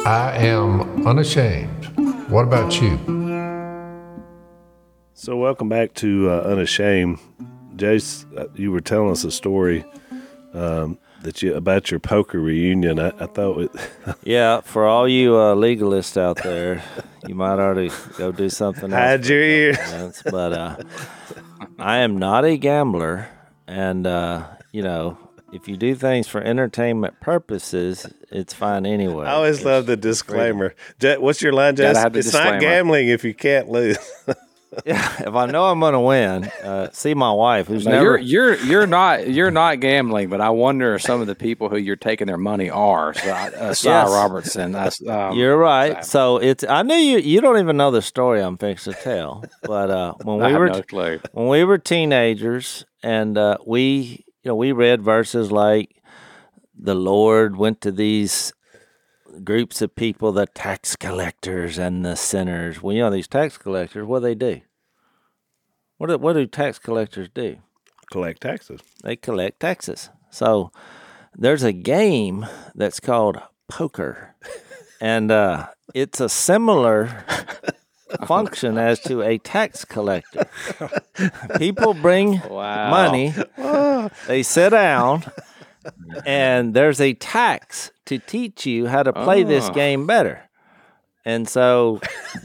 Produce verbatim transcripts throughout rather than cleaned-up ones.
I am unashamed. What about you? So welcome back to uh, Unashamed. Jace, uh, you were telling us a story um, that you about your poker reunion. I, I thought it... Yeah, for all you uh, legalists out there, you might already go do something else. Hide your ears. Minutes, but uh, I am not a gambler, and, uh, you know, if you do things for entertainment purposes, it's fine anyway. I always It's love the disclaimer. J- What's your line, Gotta Jace? have the It's disclaimer. not gambling if you can't lose. Yeah, if I know I'm going to win, uh, see my wife, who's No, never... you're you're you're not you're not gambling, but I wonder if some of the people who you're taking their money are. So, uh, Cy Yes. Robertson. That's, um, You're right. So it's. I knew you. You don't even know the story I'm fixing to tell. But uh, when I we have were no clue. when we were teenagers, and uh, we, you know, we read verses like, "The Lord went to these groups of people, the tax collectors and the sinners." Well, you know, these tax collectors, what do they do? What do, what do tax collectors do? Collect taxes. They collect taxes. So there's a game that's called poker, and uh, it's a similar function as to a tax collector. People bring Wow. money, they sit down, and there's a tax to teach you how to play this Oh. game better. And so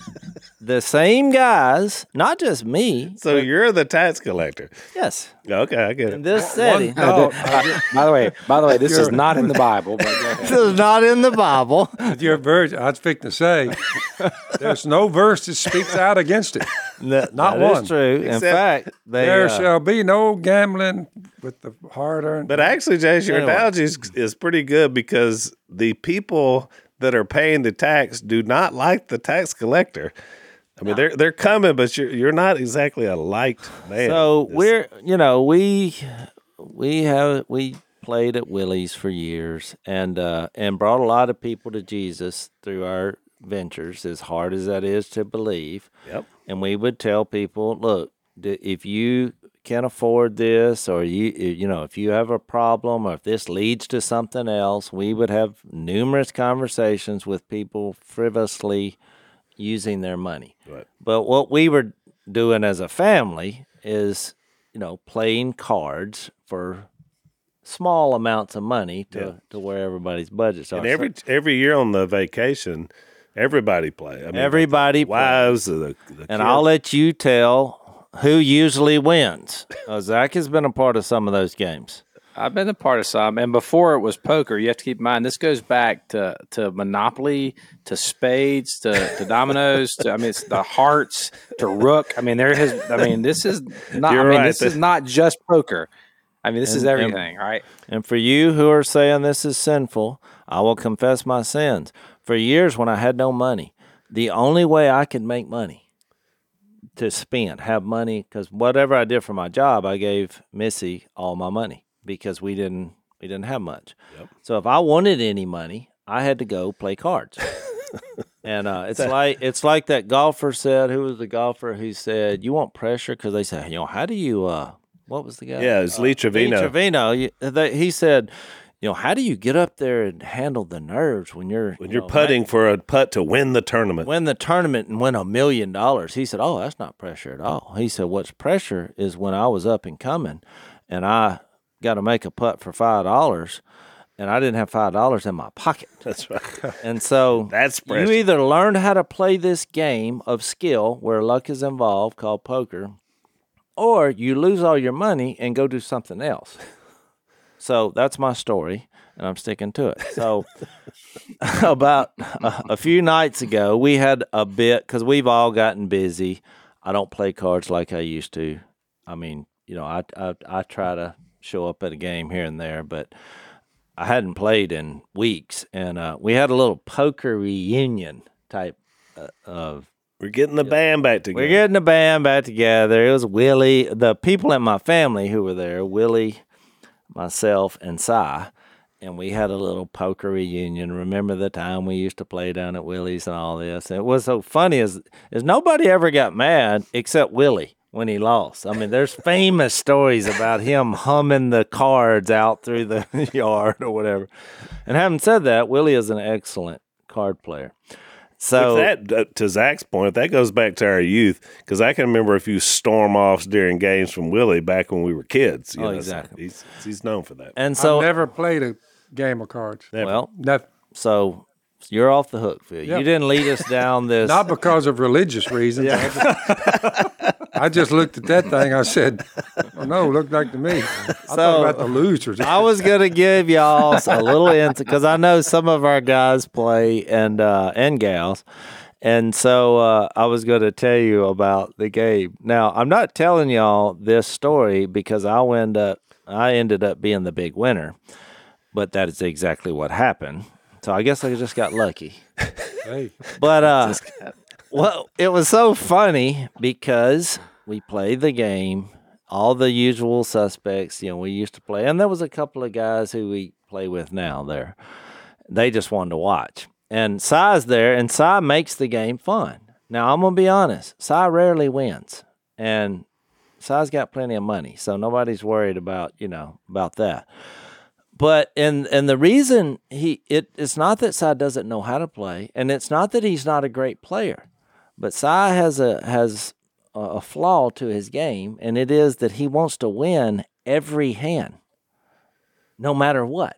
the same guys, not just me, So you're the tax collector. yes, Okay, I get in it. this setting. Uh, by the way, by the way, this is not in the Bible. But go ahead. This is not in the Bible. Your verse, I was fixing to say, there's no verse that speaks out against it. That, Not that is one. true. In Except fact, they There uh, shall be no gambling with the hard-earned. But actually, Jace, your Anyway. analogy is, is pretty good because the people that are paying the tax do not like the tax collector. I mean, they're they're coming, but you're you're not exactly a liked man. So It's- we're, you know, we we have we played at Willie's for years, and uh, and brought a lot of people to Jesus through our ventures. As hard as that is to believe, Yep. and we would tell people, look, d- if you can afford this, or you you know, if you have a problem, or if this leads to something else, we would have numerous conversations with people frivolously using their money. Right. But what we were doing as a family is, you know, playing cards for small amounts of money to, Yeah. to where everybody's budgets are. And every So every year on the vacation, everybody play. I mean, everybody the wives, the, the and I'll let you tell who usually wins. Uh, Zach has been a part of some of those games. I've been a part of some, and before it was poker. You have to keep in mind this goes back to, to Monopoly, to spades, to, to dominoes. To, I mean, it's the hearts to rook. I mean, there has. I mean, this is not. You're I mean, right. this is not just poker. I mean, this is And- and- everything, right? And for you who are saying this is sinful, I will confess my sins. For years when I had no money, the only way I could make money to spend, have money, because whatever I did for my job, I gave Missy all my money because we didn't we didn't have much. Yep. So if I wanted any money, I had to go play cards. And uh, it's like it's like that golfer said. Who was the golfer who said, "You want pressure?" Because they said, "You know, how do you?" Uh, what was the guy? Yeah, it's Lee Trevino. Lee Trevino. You, they, he said, "You know, how do you get up there and handle the nerves when you're when you you're know, putting for a putt to win the tournament." win the tournament and win a million dollars?" He said, "Oh, that's not pressure at all." He said, "What's pressure is when I was up and coming, and I got to make a putt for five dollars." And I didn't have five dollars in my pocket. That's right. And so That's you pressure. either learn how to play this game of skill where luck is involved called poker, or you lose all your money and go do something else. So that's my story, and I'm sticking to it. So about a, a few nights ago, we had a bit, because we've all gotten busy. I don't play cards like I used to. I mean, you know, I, I, I try to show up at a game here and there, but I hadn't played in weeks, and uh, we had a little poker reunion type uh, of. We're getting the band back together. We're getting the band back together. It was Willie, the people in my family who were there, Willie, myself, and Cy, and we had a little poker reunion. Remember the time we used to play down at Willie's and all this? And it was so funny is is nobody ever got mad except Willie when he lost. I mean, there's famous stories about him humming the cards out through the yard or whatever. And having said that, Willie is an excellent card player. So that, uh, to Zach's point, that goes back to our youth because I can remember a few storm offs during games from Willie back when we were kids. You Oh, know, so exactly. he's, he's known for that. and so I've never played a game of cards. well, Not, so you're off the hook, Phil. Yep. You didn't lead us down this. not because of religious reasons. I, just, I just looked at that thing. I said, oh, no, it looked like to me. I So- thought about the losers. I was gonna give y'all a little insight because I know some of our guys play and uh, and gals, and so uh, I was gonna tell you about the game. Now I'm not telling y'all this story because I end up I ended up being the big winner, but that is exactly what happened. So I guess I just got lucky. Hey, But uh, well, it was so funny because we played the game, all the usual suspects, you know, we used to play, and there was a couple of guys who we play with now there. They just wanted to watch. And Cy's there, and Cy makes the game fun. Now, I'm going to be honest, Cy rarely wins, and Cy's got plenty of money, so nobody's worried about, you know, about that. But and and the reason he it it's not that Cy doesn't know how to play, and it's not that he's not a great player, but Cy has a has a, a flaw to his game, and it is that he wants to win every hand, no matter what.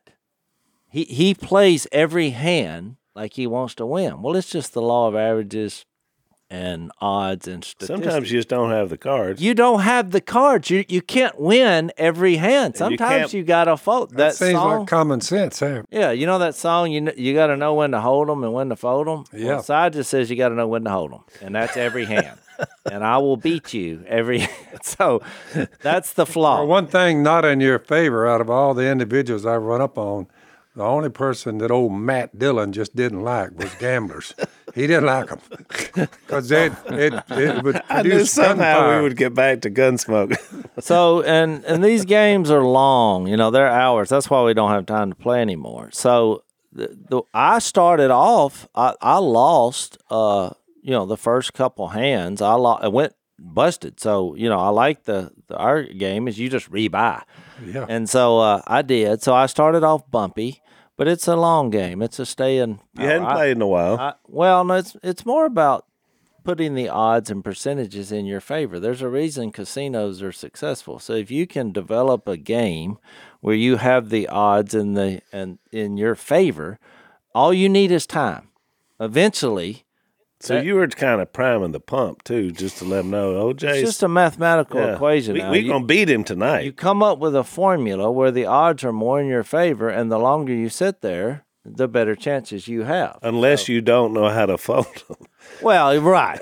He he plays every hand like he wants to win. Well, it's just the law of averages and odds and statistics. Sometimes you just don't have the cards. You don't have the cards. You you can't win every hand. you Sometimes can't- you, got to fold. That, that seems song, like common sense there. yeah, you know that song. You kn- you got to know when to hold them and when to fold them. Yeah. Well, Cy just says you got to know when to hold them, and that's every hand. And I will beat you every. So that's the flaw. Well, one thing not in your favor out of all the individuals I run up on, the only person that old Matt Dillon just didn't like was gamblers. He didn't like them because it, it, it would I knew produce somehow gunfire. we would get back to Gunsmoke. So and and these games are long. You know, they're hours. That's why we don't have time to play anymore. So the, the I started off. I, I lost. Uh, you know, the first couple hands. I lost. I went busted. So you know, I like the, the our game is you just rebuy. Yeah. And so uh, I did. So I started off bumpy, but it's a long game. It's a stay in. You hadn't I- played in a while. I, well, no, it's it's more about putting the odds and percentages in your favor. There's a reason casinos are successful. So if you can develop a game where you have the odds in the and in your favor, all you need is time. Eventually, so you were kind of priming the pump, too, just to let them know, O J's. it's just a mathematical yeah, equation. We, now. we You- going to beat him tonight. You come up with a formula where the odds are more in your favor, and the longer you sit there, the better chances you have. Unless you don't know how to fold them. Well, right.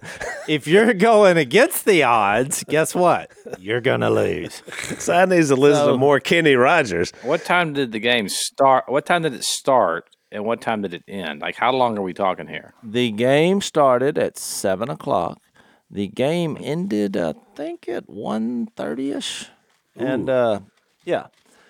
If you're going against the odds, guess what? You're going to lose. So I need to listen So- to more Kenny Rogers. What time did the game start? What time did it start, and what time did it end? Like, how long are we talking here? The game started at seven o'clock. The game ended, I think, at one thirty-ish. And, uh, yeah.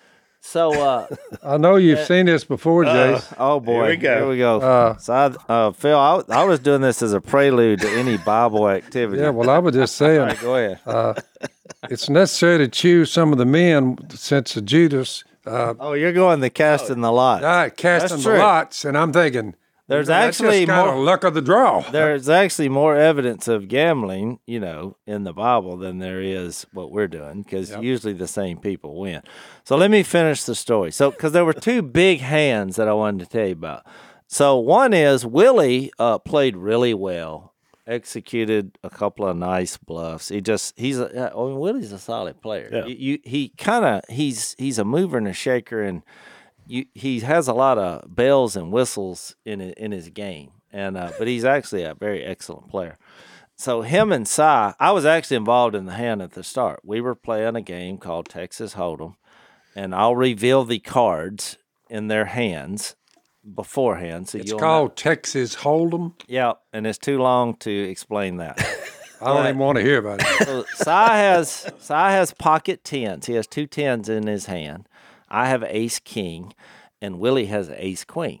So, uh, I know you've seen this before, Jace. oh, boy. we go. Here we go. Uh, so, I, uh, Phil, I, I was doing this as a prelude to any Bible activity. yeah, well, I was just saying, All right, go ahead. it's necessary to choose some of the men since of Judas uh, oh, you're going the casting the lot. died casting That's the true. lots, and I'm thinking, There's you know, that's actually just kind more- of luck of the draw. There's actually more evidence of gambling, you know, in the Bible than there is what we're doing because usually the same people win. So let me finish the story. So, because there were two big hands that I wanted to tell you about. So, one is Willie uh, played really well, executed a couple of nice bluffs. He just, he's, a, I mean, Willie's a solid player. Yeah. You, you, he kind of, he's, he's a mover and a shaker, and you, he has a lot of bells and whistles in it, in his game, and uh, but he's actually a very excellent player. So him and Cy, I was actually involved in the hand at the start. We were playing a game called Texas Hold'em, and I'll reveal the cards in their hands beforehand. So It's you'll called Texas Hold'em. know. Yeah, and it's too long to explain that. I don't even want to hear about it. So Cy has Cy has pocket tens. He has two tens in his hand. I have ace king, and Willie has ace queen.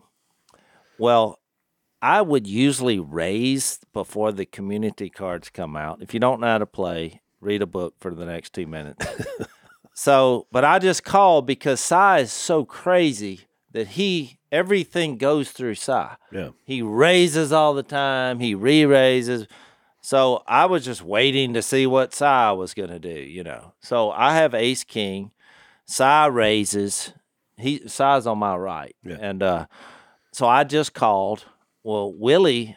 Well, I would usually raise before the community cards come out. If you don't know how to play, read a book for the next two minutes. So, but I just called because Cy is so crazy that he everything goes through Cy. Yeah. He raises all the time. He re-raises. So I was just waiting to see what Cy was going to do, you know. So I have ace king. Cy raises. He Cy's on my right. Yeah. And uh, so I just called. Well, Willie,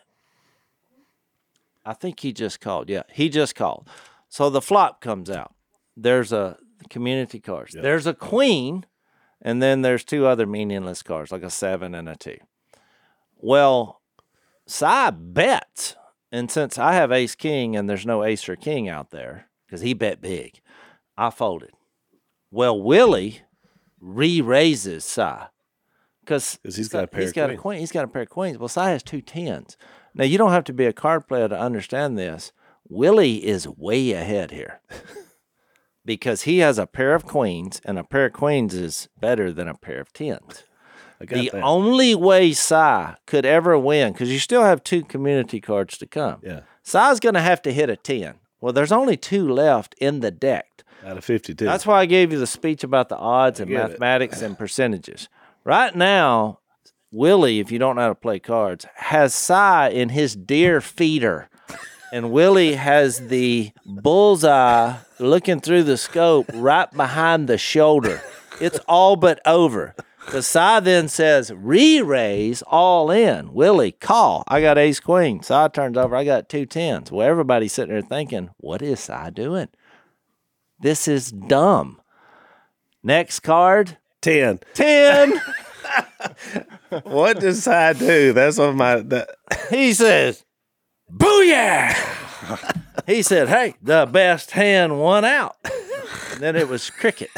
I think he just called. Yeah, he just called. So the flop comes out. There's a community cards. Yeah. There's a queen, and then there's two other meaningless cards, like a seven and a two. Well, Cy bets. And since I have ace king and there's no ace or king out there, because he bet big, I folded. Well, Willie re-raises Cy. Because he's got a pair he's of got queens. a queen. He's got a pair of queens. Well, Cy has two tens. Now, you don't have to be a card player to understand this. Willie is way ahead here. Because he has a pair of queens, and a pair of queens is better than a pair of tens. I got The that. only way Cy could ever win, because you still have two community cards to come. Yeah. Cy's going to have to hit a ten. Well, there's only two left in the deck. Out of fifty-two. That's why I gave you the speech about the odds and get it. mathematics and percentages. Right now, Willie, if you don't know how to play cards, has Cy in his deer feeder. And Willie has the bullseye looking through the scope right behind the shoulder. It's all but over. The Cy then says, re-raise all in. Willie, call. I got ace queen. Cy turns over. I got two tens. Well, everybody's sitting there thinking, what is Cy doing? This is dumb. Next card, ten. ten. What does Cy do? That's what my. That, He says, booyah. He said, hey, the best hand won out. And then it was cricket.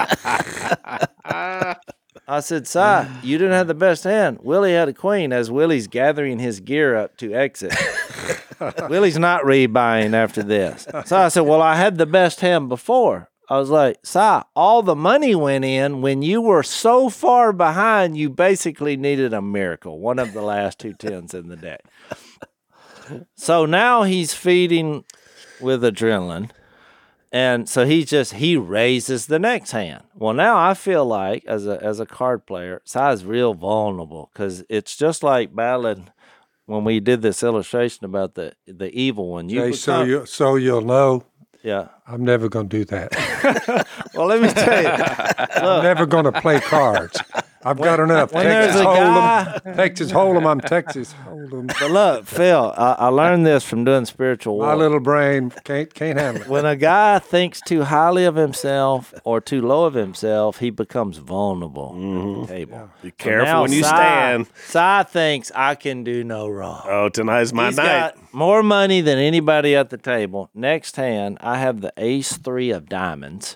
I said, Cy, you didn't have the best hand. Willie had a queen as Willie's gathering his gear up to exit. Willie's not rebuying after this. So I said, well, I had the best hand before. I was like, Cy, all the money went in when you were so far behind, you basically needed a miracle. One of the last two tens in the deck. So now he's feeding with adrenaline. And so he just, he raises the next hand. Well, now I feel like, as a as a card player, Cy's real vulnerable because it's just like battling when we did this illustration about the the evil one. You Jay, so, become- you, so you'll know yeah. I'm never going to do that. Well, let me tell you. I'm never going to play cards. I've got enough. when Texas there's a Hold'em. Texas Hold'em. I'm Texas Hold'em. But look, Phil, I, I learned this from doing spiritual My war. little brain can't can't handle it. When a guy thinks too highly of himself or too low of himself, he becomes vulnerable at the table. be careful Now when you Cy- stand. Cy thinks I can do no wrong. Oh, tonight's my He's night. got more money than anybody at the table. Next hand, I have the ace three of diamonds.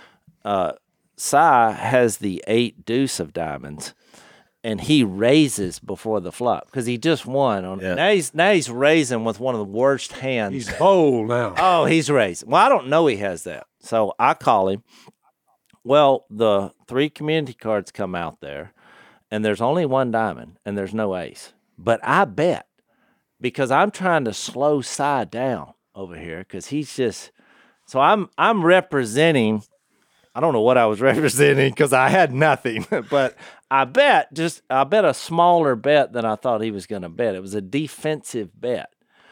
Uh, Cy has the eight deuce of diamonds, and he raises before the flop because he just won. On Yeah. now he's now he's raising with one of the worst hands. He's bold now. Oh, he's raising. Well, I don't know he has that, so I call him. Well, the three community cards come out there, and there's only one diamond, and there's no ace. But I bet because I'm trying to slow Cy down over here because he's just. So I'm I'm representing. I don't know what I was representing because I had nothing, but I bet just I bet a smaller bet than I thought he was going to bet. It was a defensive bet,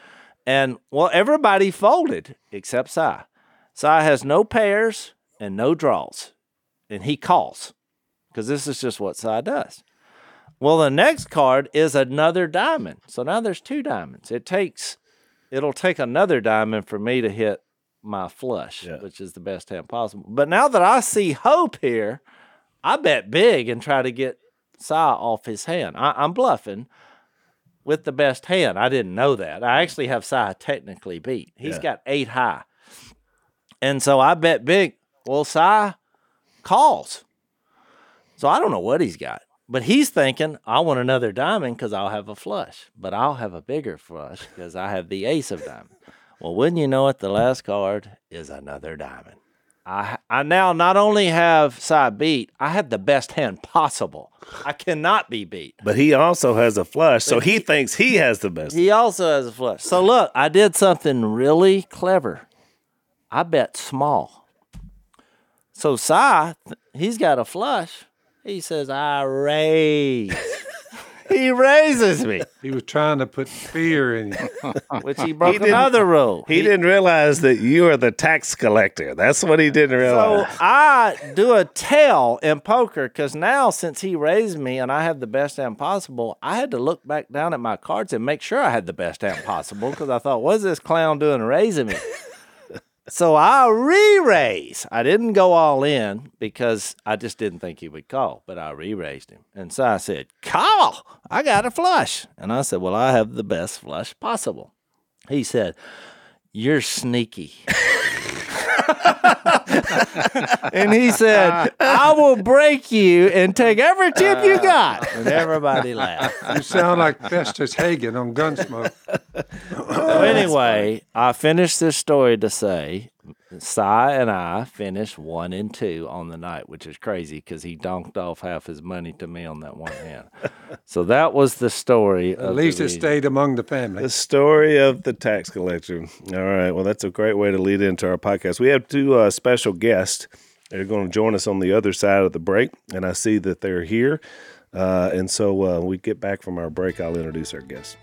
and well, everybody folded except Cy. Cy has no pairs and no draws, and he calls because this is just what Cy does. Well, the next card is another diamond, so now there's two diamonds. It takes it'll take another diamond for me to hit my flush, Yeah. which is the best hand possible. But now that I see hope here, I bet big and try to get Cy off his hand. I, I'm bluffing with the best hand. I didn't know that. I actually have Cy technically beat. He's Yeah. got eight high. And so I bet big. Well, Cy calls. So I don't know what he's got. But he's thinking, I want another diamond because I'll have a flush. But I'll have a bigger flush because I have the ace of diamond. Well, wouldn't you know it, the last card is another diamond. I I now not only have Cy beat, I have the best hand possible. I cannot be beat. But he also has a flush, so he thinks he has the best. He also has a flush. So look, I did something really clever. I bet small. So Cy, he's got a flush, He says, I raise. He raises me, He was trying to put fear in you. which he broke didn't- another rule. He didn't realize that you are the tax collector. That's what he didn't So realize. I do a tell in poker because now, since he raised me and I have the best hand possible, I had to look back down at my cards and make sure I had the best hand possible because I thought, what's this clown doing raising me? So I re-raise. I didn't go all in because I just didn't think he would call, but I re-raised him. And so I said, call, I got a flush. And I said, well, I have the best flush possible. He said, you're sneaky. And he said, I will break you and take every tip you got. And everybody laughed. You sound like Festus Hagen on Gunsmoke. So anyway, I finished this story to say, Cy and I finished one and two on the night, which is crazy because he donked off half his money to me on that one hand. So that was the story. At least it stayed among the family. The story of the tax collector. All right. Well, that's a great way to lead into our podcast. We have two uh, special guests. They're going to join us on the other side of the break, and I see that they're here. Uh, and so uh, when we get back from our break, I'll introduce our guests.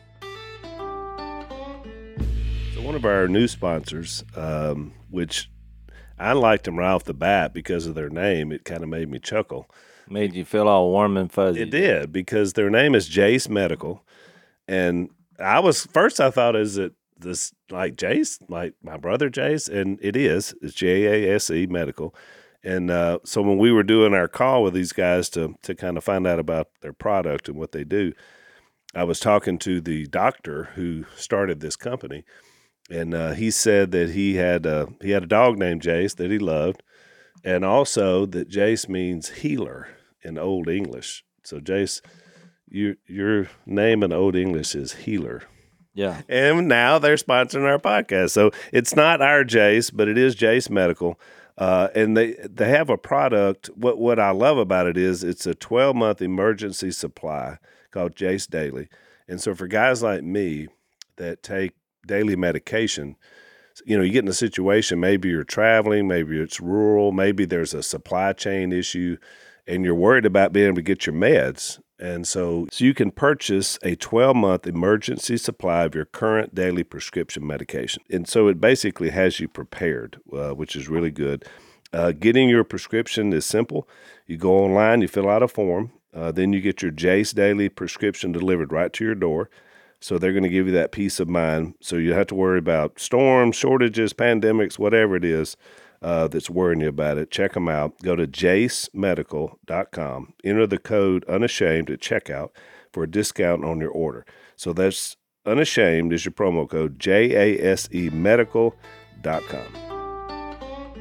So one of our new sponsors, um, which I liked them right off the bat because of their name, it kind of made me chuckle. Made you feel all warm and fuzzy. It did, because their name is Jase Medical. And I was, first I thought, is it this like Jase, like my brother Jase? And it is. It's J A S E Medical. And uh, so when we were doing our call with these guys to to kind of find out about their product and what they do, I was talking to the doctor who started this company. And uh, he said that he had uh, he had a dog named Jase that he loved, and also that Jase means healer in Old English. So Jase, you, your name in Old English is healer. Yeah. And now they're sponsoring our podcast. So it's not our Jase, but it is Jase Medical. Uh, and they they have a product. What what I love about it is it's a twelve-month emergency supply called Jase Daily. And so for guys like me that take daily medication, you know, you get in a situation, maybe you're traveling, maybe it's rural, maybe there's a supply chain issue, and you're worried about being able to get your meds. And so, so you can purchase a twelve-month emergency supply of your current daily prescription medication. And so it basically has you prepared, uh, which is really good. Uh, getting your prescription is simple. You go online, you fill out a form, uh, then you get your Jase Daily prescription delivered right to your door. So they're going to give you that peace of mind. So you don't have to worry about storms, shortages, pandemics, whatever it is uh, that's worrying you about it. Check them out. Go to jase medical dot com. Enter the code UNASHAMED at checkout for a discount on your order. So that's UNASHAMED is your promo code, J A S E medical dot com.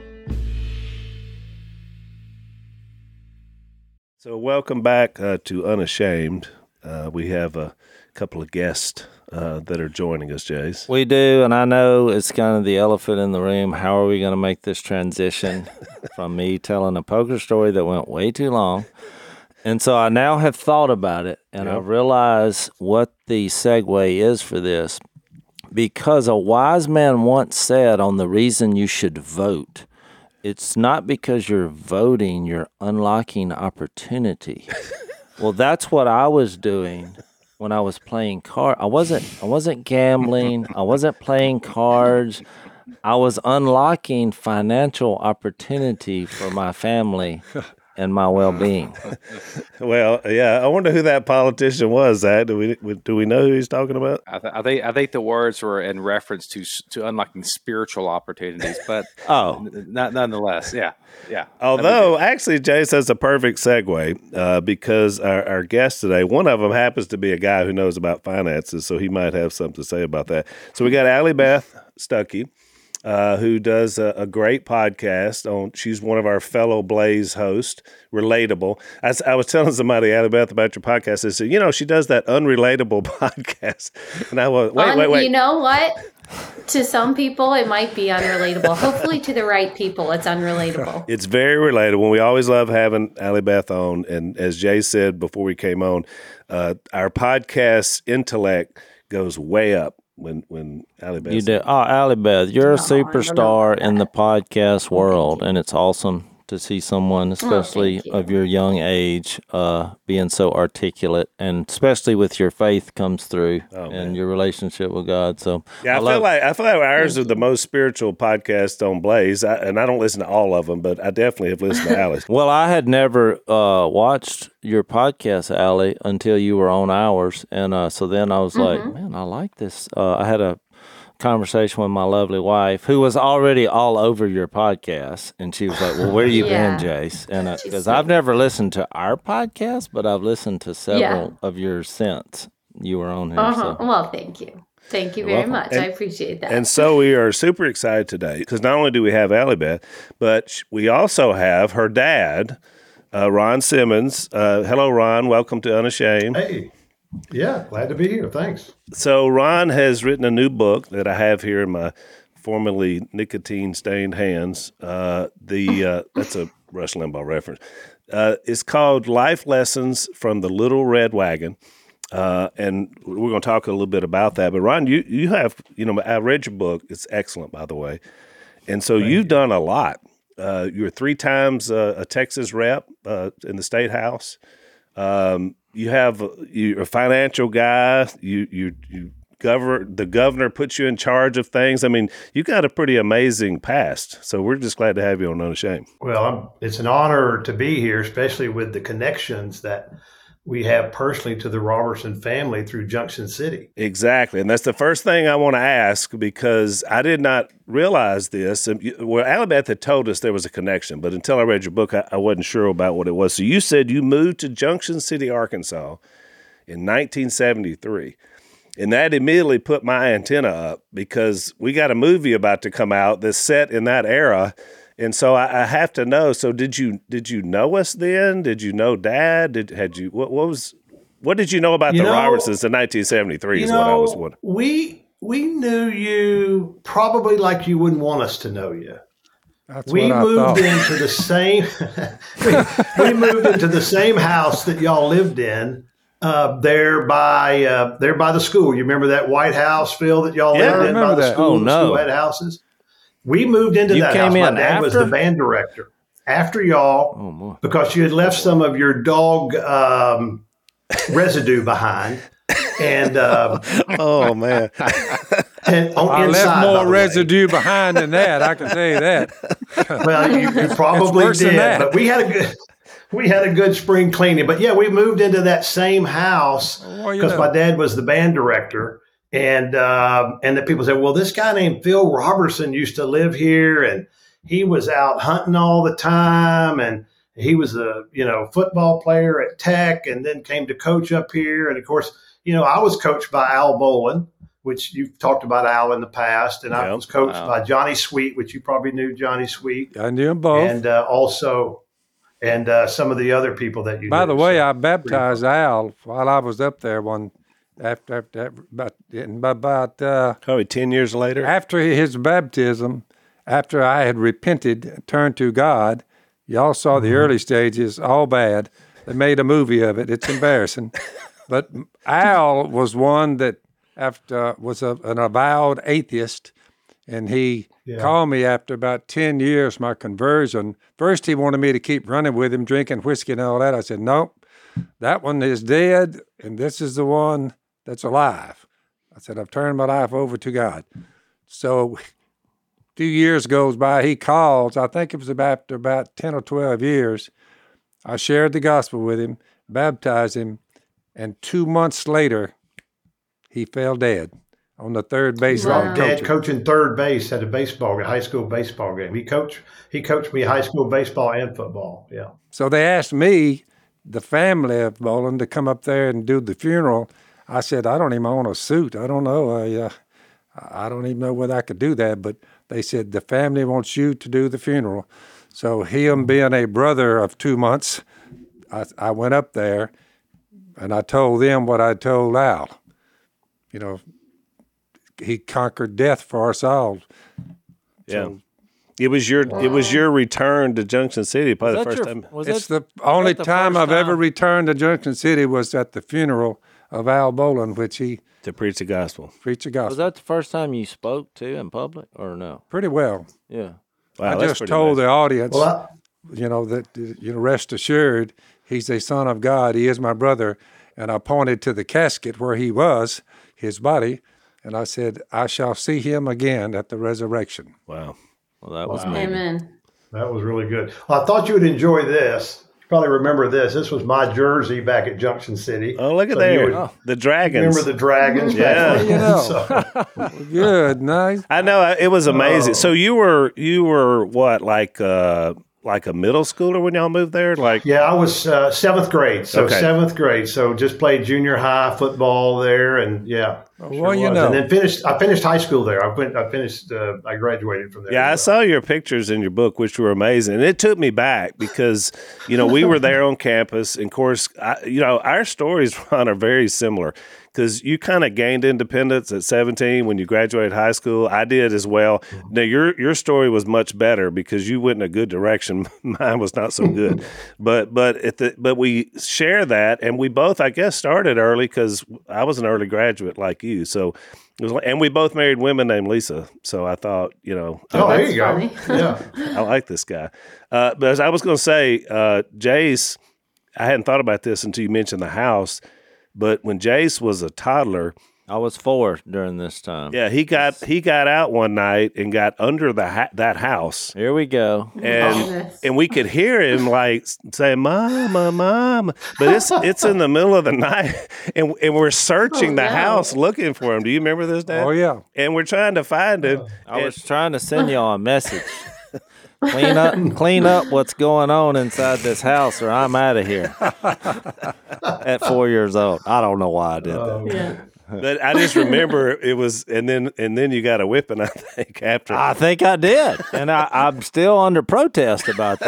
So welcome back uh, to Unashamed. Uh, we have a couple of guests uh, that are joining us, Jase. We do, and I know it's kind of the elephant in the room. How are we going to make this transition from me telling a poker story that went way too long? And so I now have thought about it, and Yep. I realize what the segue is for this. Because a wise man once said on the reason you should vote, it's not because you're voting, you're unlocking opportunity. Well, that's what I was doing when I was playing cards. I wasn't I wasn't gambling. I wasn't playing cards. I was unlocking financial opportunity for my family and my well-being. Well, yeah, I wonder who that politician was, Zach. Do we do we know who he's talking about? I, th- I think I think the words were in reference to s- to unlocking spiritual opportunities, but Oh, n- not, nonetheless, yeah, yeah. Although, actually, Jase has a perfect segue uh, because our, our guest today, one of them happens to be a guy who knows about finances, so he might have something to say about that. So we got Allie Beth Stuckey, uh, who does a, a great podcast. On she's one of our fellow Blaze hosts, Relatable. I, s- I was telling somebody, Allie Beth, about your podcast. I said, you know, she does that Unrelatable podcast. And I was, wait, Un- wait, wait. You know what? To some people, it might be unrelatable. Hopefully, to the right people, it's unrelatable. It's very relatable. We always love having Allie Beth on. And as Jay said before we came on, uh, our podcast intellect goes way up when, when Allie Beth. you do. Oh, Allie Beth, you're a No, I don't know superstar about in the that. podcast world, and it's awesome to see someone, especially you. of your young age, uh, being so articulate, and especially with your faith comes through and your relationship with God. So Yeah, I, I feel love- like I feel like ours are the most spiritual podcast on Blaze, I, and I don't listen to all of them, but I definitely have listened to Alice. Well, I had never uh, watched your podcast, Allie, until you were on ours, and uh, so then I was like, man, I like this. Uh, I had a conversation with my lovely wife, who was already all over your podcast, and she was like, "Well, where you Yeah. been, Jace?" And She's because sweet. I've never listened to our podcast, but I've listened to several Yeah. of yours since you were on here. Uh-huh. So. Well, thank you. Thank you very welcome. much. I appreciate that. And so we are super excited today because not only do we have Allie Beth, but sh- we also have her dad, uh, Ron Simmons. Uh, hello, Ron. Welcome to Unashamed. Hey, yeah, glad to be here. Thanks. So Ron has written a new book that I have here in my formerly nicotine-stained hands. Uh, the uh, that's a Rush Limbaugh reference. Uh, it's called Life Lessons from the Little Red Wagon. Uh, and we're going to talk a little bit about that. But Ron, you you have, you know, I read your book. It's excellent, by the way. And so you've you. done a lot. Uh, you were three times uh, a Texas rep uh, in the state house. Um, you have you're a financial guy. You you you govern the governor puts you in charge of things. I mean, you got a pretty amazing past. So we're just glad to have you on Unashamed. Well, I'm, it's an honor to be here, especially with the connections that we have personally to the Robertson family through Junction City. Exactly. And that's the first thing I want to ask because I did not realize this. And you- Well, Alabeth had told us there was a connection, but until I read your book, I, I wasn't sure about what it was. So you said you moved to Junction City, Arkansas in nineteen seventy-three. And that immediately put my antenna up because we got a movie about to come out that's set in that era. And so I, I have to know. So did you did you know us then? Did you know Dad? Did had you what, what was what did you know about You the know- Robertsons in nineteen seventy-three? You Is know, what I was wondering. we we knew you probably like you wouldn't want us to know you. That's We what I moved thought. into the same. we, we moved into the same house that y'all lived in. Uh, there by uh, there by the school. You remember that White House, Phil, that y'all Yeah, I lived in by remember the that. school? Oh, The no. school had houses. We moved into You that came house. My in dad was after? the band director after y'all Oh, boy. because you had left some of your dog um, residue behind. And, uh, Oh man. and on, I inside, left by more the way. residue behind than that. I can tell you that. Well, you, you probably worse than did, that. but we had a good we had a good spring cleaning. But yeah, we moved into that same house Well, you because know. my dad was the band director, and uh, and the people said, well, this guy named Phil Robertson used to live here, and he was out hunting all the time, and he was a you know football player at Tech, and then came to coach up here, and of course, you know, I was coached by Al Bolin, which you've talked about Al in the past, and I Yep. was coached Wow. by Johnny Sweet, which you probably knew Johnny Sweet, I knew them both. and uh, also, and uh, some of the other people that you. By knew. the way, So- I baptized Al while I was up there one after after about in about uh, Probably ten years later. after his baptism, after I had repented, turned to God. Y'all saw the early stages, all bad. They made a movie of it. It's embarrassing. But Al was one that after was a, an avowed atheist, and he Yeah. called me after about ten years my conversion. First, he wanted me to keep running with him, drinking whiskey and all that. I said, nope, that one is dead, and this is the one that's alive. I said, I've turned my life over to God. So a few years goes by, he calls. I think it was about after about ten or twelve years. I shared the gospel with him, baptized him, and two months later, he fell dead on the third base Wow. line Dad coaching. coaching third base at a baseball game, high school baseball game. He coached. He coached me high school baseball and football. Yeah. So they asked me, the family of Bolin, to come up there and do the funeral. I said, I don't even own a suit. I don't know. I, uh, I don't even know whether I could do that. But they said, the family wants you to do the funeral. So him being a brother of two months, I, I went up there and I told them what I told Al. You know, he conquered death for us all. Yeah. It was your it was your return to Junction City, probably the Was that first your- time. was It's that- the only the time first I've ever time? returned to Junction City was at the funeral of Al Bolin, which he To preach the gospel. preached the gospel Was that the first time you spoke to in public, or no? pretty well. Yeah. Wow, I that's just pretty told amazing. the audience, Well, you know, that, you know, rest assured, he's a son of God. He is my brother. And I pointed to the casket where he was, his body, and I said, I shall see him again at the resurrection. Wow. Well, that was Wow. me. Amen. That was really good. Well, I thought you would enjoy this. You probably remember this. This was my jersey back at Junction City. Oh, look at So you there. would Oh, the dragons. Remember the dragons? Yeah. back then? You know. So, Good, nice. I know uh, it was amazing. Oh. So you were you were what like uh like a middle schooler when y'all moved there? Like yeah, I was uh, seventh grade. So Okay. seventh grade. So just played junior high football there, and yeah. Well, you was. know. And then finished. I finished high school there. I went. I finished. Uh, I graduated from there. Yeah, I as well. saw your pictures in your book, which were amazing. And it took me back because, you know, we were there on campus. And of course, I, you know, our stories, Ron, are very similar because you kind of gained independence at seventeen when you graduated high school. I did as well. Now, your your story was much better because you went in a good direction. Mine was not so good. but but at the, but we share that. And we both, I guess, started early because I was an early graduate like you. So, it was, and we both married women named Lisa. So I thought, you know, Oh, there that's you go. funny. Yeah. I like this guy. Uh, but as I was going to say, uh, Jace, I hadn't thought about this until you mentioned the house. But when Jace was a toddler, I was four during this time. yeah, he got he got out one night and got under the ha- that house, Here we go. and Goodness. and we could hear him like saying "Mama, Mama," but it's it's in the middle of the night, and and we're searching Oh, the no. house looking for him. Do you remember this, Dad? Oh, yeah. And we're trying to find him. I was trying to send y'all a message. Clean up, clean up what's going on inside this house, or I'm out of here. At four years old, I don't know why I did that. Yeah. But I just remember it was, and then and then you got a whipping, I think, after. I think I did, and I, I'm still under protest about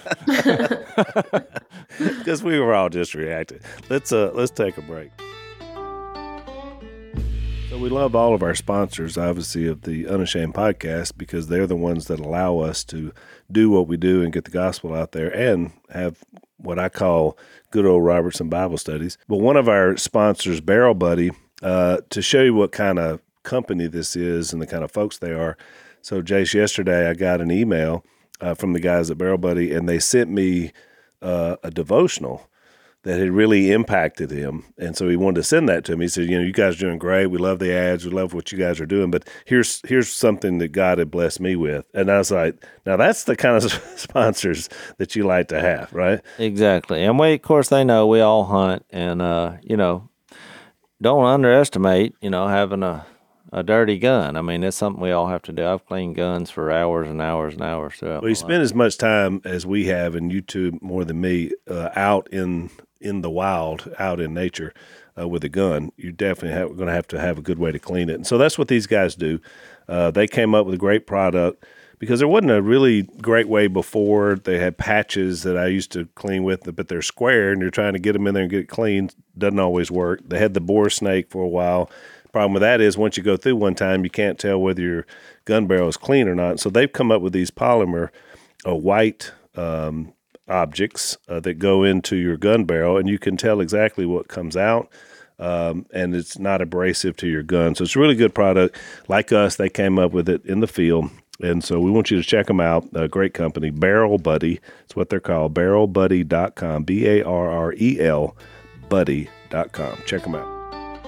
that. Because we were all just reacting. Let's uh let's take a break. So we love all of our sponsors, obviously, of the Unashamed podcast because they're the ones that allow us to do what we do and get the gospel out there and have what I call good old Robertson Bible studies. But one of our sponsors, Barrel Buddy, uh, to show you what kind of company this is and the kind of folks they are. So, Jace, yesterday I got an email uh, from the guys at Barrel Buddy, and they sent me uh, a devotional that had really impacted him. And so he wanted to send that to me. He said, you know, you guys are doing great. We love the ads. We love what you guys are doing. But here's here's something that God had blessed me with. And I was like, now that's the kind of sponsors that you like to have, right? Exactly, and we, of course, they know we all hunt, and uh, you know, don't underestimate, you know, having a a dirty gun. I mean, it's something we all have to do. I've cleaned guns for hours and hours and hours throughout. Well, you my life. spend as much time as we have, and you two more than me, uh, out in in the wild, out in nature uh, with a gun. You definitely have, going to have to have a good way to clean it. And so that's what these guys do. Uh, they came up with a great product because there wasn't a really great way before. They had patches that I used to clean with, but they're square, and you're trying to get them in there and get it clean. Doesn't always work. They had the bore snake for a while. Problem with that is once you go through one time, you can't tell whether your gun barrel is clean or not. So they've come up with these polymer uh, white um, objects uh, that go into your gun barrel, and you can tell exactly what comes out, um, and it's not abrasive to your gun. So it's a really good product. Like us, they came up with it in the field, and so we want you to check them out. A great company, Barrel Buddy. It's what they're called, barrel buddy dot com, B A R R E L, buddy dot com. Check them out.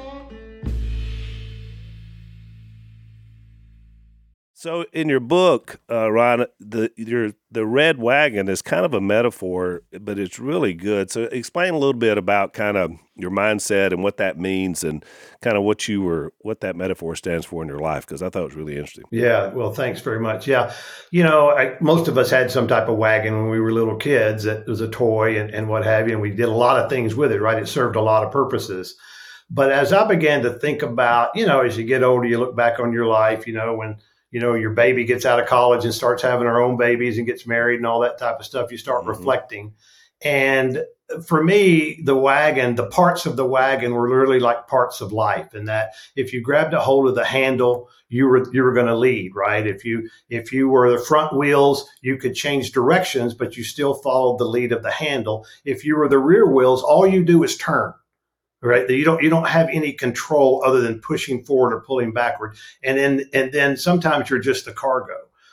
So in your book, uh, Ron, the your the red wagon is kind of a metaphor, but it's really good. So explain a little bit about kind of your mindset and what that means, and kind of what you were, what that metaphor stands for in your life, because I thought it was really interesting. Yeah, well, thanks very much. Yeah, you know, I, most of us had some type of wagon when we were little kids that was a toy and, and what have you, and we did a lot of things with it, right? It served a lot of purposes. But as I began to think about, you know, as you get older, you look back on your life, you know, when you know, your baby gets out of college and starts having her own babies and gets married and all that type of stuff, you start mm-hmm. reflecting. And for me, the wagon, the parts of the wagon were literally like parts of life. And that if you grabbed a hold of the handle, you were, you were going to lead, right? If you, if you were the front wheels, you could change directions, but you still followed the lead of the handle. If you were the rear wheels, all you do is turn. Right. You don't you don't have any control other than pushing forward or pulling backward. And then and then sometimes you're just the cargo.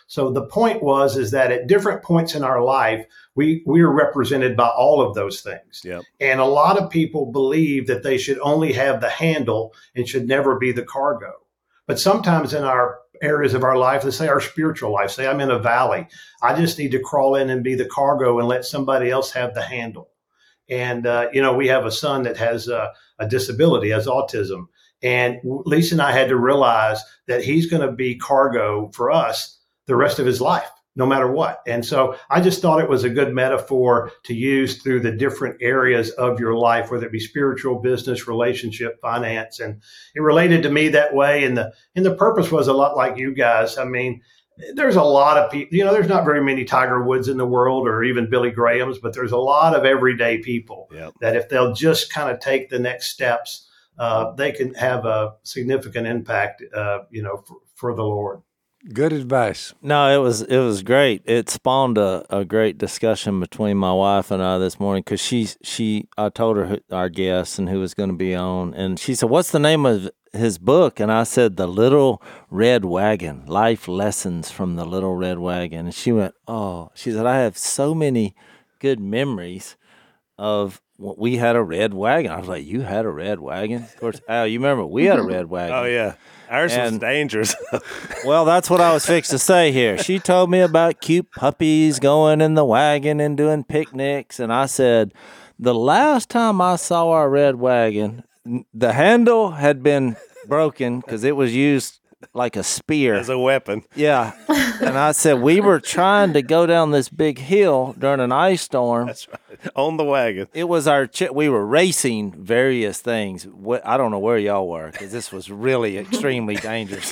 So the point was, is that at different points in our life, we, we are represented by all of those things. Yep. And a lot of people believe that they should only have the handle and should never be the cargo. But sometimes in our areas of our life, let's say our spiritual life, say I'm in a valley, I just need to crawl in and be the cargo and let somebody else have the handle. And, uh, you know, we have a son that has a, a disability, has autism. And Lisa and I had to realize that he's going to be cargo for us the rest of his life, no matter what. And so I just thought it was a good metaphor to use through the different areas of your life, whether it be spiritual, business, relationship, finance. And it related to me that way. And the, and the purpose was a lot like you guys. I mean, there's a lot of people, you know, there's not very many Tiger Woods in the world or even Billy Grahams, but there's a lot of everyday people Yep. that if they'll just kind of take the next steps, uh, they can have a significant impact, uh, you know, for, for the Lord. Good advice. No, it was it was great. It spawned a, a great discussion between my wife and I this morning because she she I told her who, our guest and who was going to be on, and she said, "What's the name of his book?" And I said, "The Little Red Wagon: Life Lessons from the Little Red Wagon." And she went, "Oh," she said, "I have so many good memories of." We had a red wagon. I was like, "You had a red wagon?" Of course, Al, you remember we had a red wagon. Oh yeah, ours was And- dangerous. Well, that's what I was fixed to say here. She told me about cute puppies going in the wagon and doing picnics, and I said, the last time I saw our red wagon, n- the handle had been broken because it was used like a spear. As a weapon. Yeah. And I said, we were trying to go down this big hill during an ice storm. That's right. On the wagon. It was our, ch- we were racing various things. What, I don't know where y'all were because this was really extremely dangerous.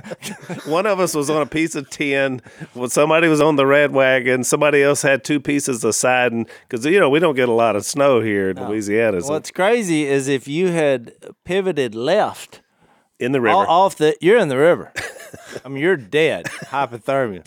One of us was on a piece of tin. When somebody was on the red wagon, somebody else had two pieces of siding because, you know, we don't get a lot of snow here in Louisiana. So What's crazy is if you had pivoted left in the river. o- off the, you're in the river. I mean, you're dead, hypothermia.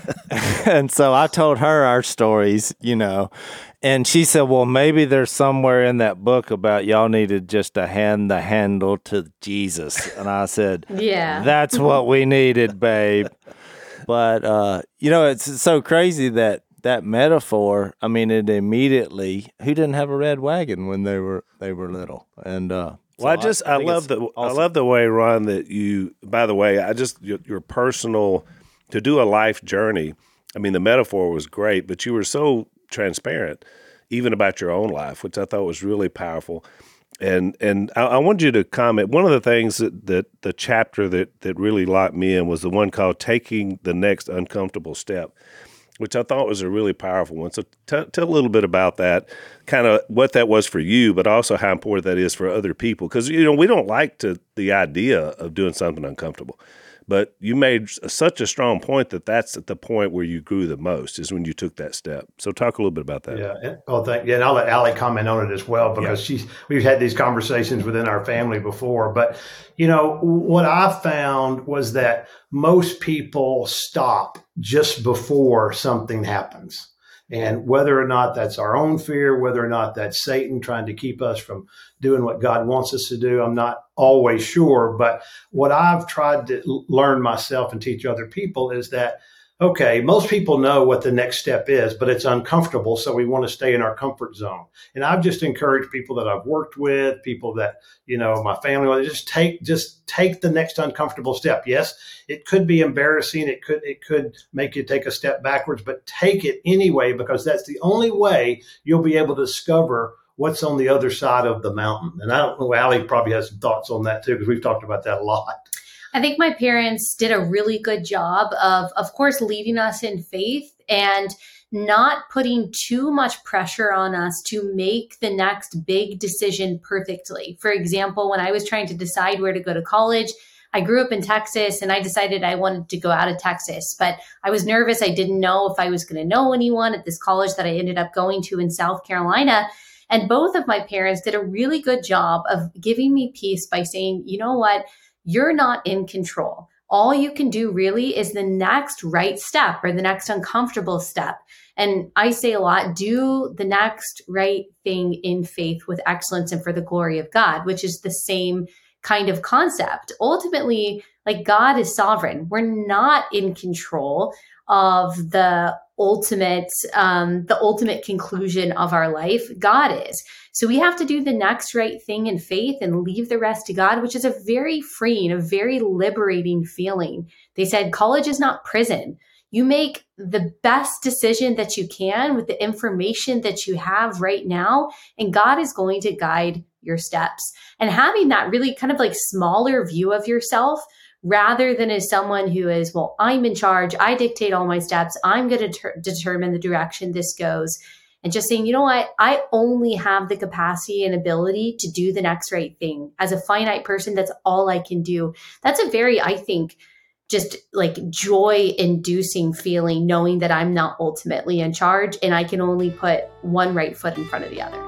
And so I told her our stories, you know, and she said, well, maybe there's somewhere in that book about y'all needed just to hand the handle to Jesus. And I said, Yeah. that's what we needed, babe. But, uh, you know, it's so crazy that that metaphor, I mean, it immediately, who didn't have a red wagon when they were, they were little? And, uh, Well, I so just I, think love it's the I awesome. love the way, Ron, that you. By the way, I just your, your personal to do a life journey. I mean, the metaphor was great, but you were so transparent, even about your own life, which I thought was really powerful. And and I, I wanted you to comment. One of the things that, that the chapter that that really locked me in was the one called "Taking the Next Uncomfortable Step," which I thought was a really powerful one. So t- tell a little bit about that, kind of what that was for you, but also how important that is for other people. Because, you know, we don't like to the idea of doing something uncomfortable. But you made s- such a strong point that that's at the point where you grew the most is when you took that step. So talk a little bit about that. Yeah. and- Oh, thank. Yeah, and I'll let Allie comment on it as well because she's. We've had these conversations within our family before. But you know what I found was that most people stop just before something happens, and whether or not that's our own fear, whether or not that's Satan trying to keep us from doing what God wants us to do, I'm not always sure. But what I've tried to l- learn myself and teach other people is that. Okay, most people know what the next step is, but it's uncomfortable, so we want to stay in our comfort zone. And I've just encouraged people that I've worked with, people that, you know, my family, just take just take the next uncomfortable step. Yes, it could be embarrassing, it could it could make you take a step backwards, but take it anyway because that's the only way you'll be able to discover what's on the other side of the mountain. And I don't know, Allie probably has some thoughts on that too, because we've talked about that a lot. I think my parents did a really good job of, of course, leading us in faith and not putting too much pressure on us to make the next big decision perfectly. For example, when I was trying to decide where to go to college, I grew up in Texas and I decided I wanted to go out of Texas, but I was nervous. I didn't know if I was going to know anyone at this college that I ended up going to in South Carolina. And both of my parents did a really good job of giving me peace by saying, you know what? You're not in control. All you can do really is the next right step or the next uncomfortable step. And I say a lot, do the next right thing in faith with excellence and for the glory of God, which is the same kind of concept. Ultimately, like God is sovereign. We're not in control. of the ultimate, um, the ultimate conclusion of our life. God is. So we have to do the next right thing in faith and leave the rest to God, which is a very freeing, a very liberating feeling. They said college is not prison. You make the best decision that you can with the information that you have right now, and God is going to guide your steps. And having that really kind of like smaller view of yourself, rather than as someone who is, well, I'm in charge, I dictate all my steps, I'm going to ter- determine the direction this goes. And just saying, you know what, I only have the capacity and ability to do the next right thing. As a finite person, that's all I can do. That's a very, I think, just like joy inducing feeling, knowing that I'm not ultimately in charge and I can only put one right foot in front of the other.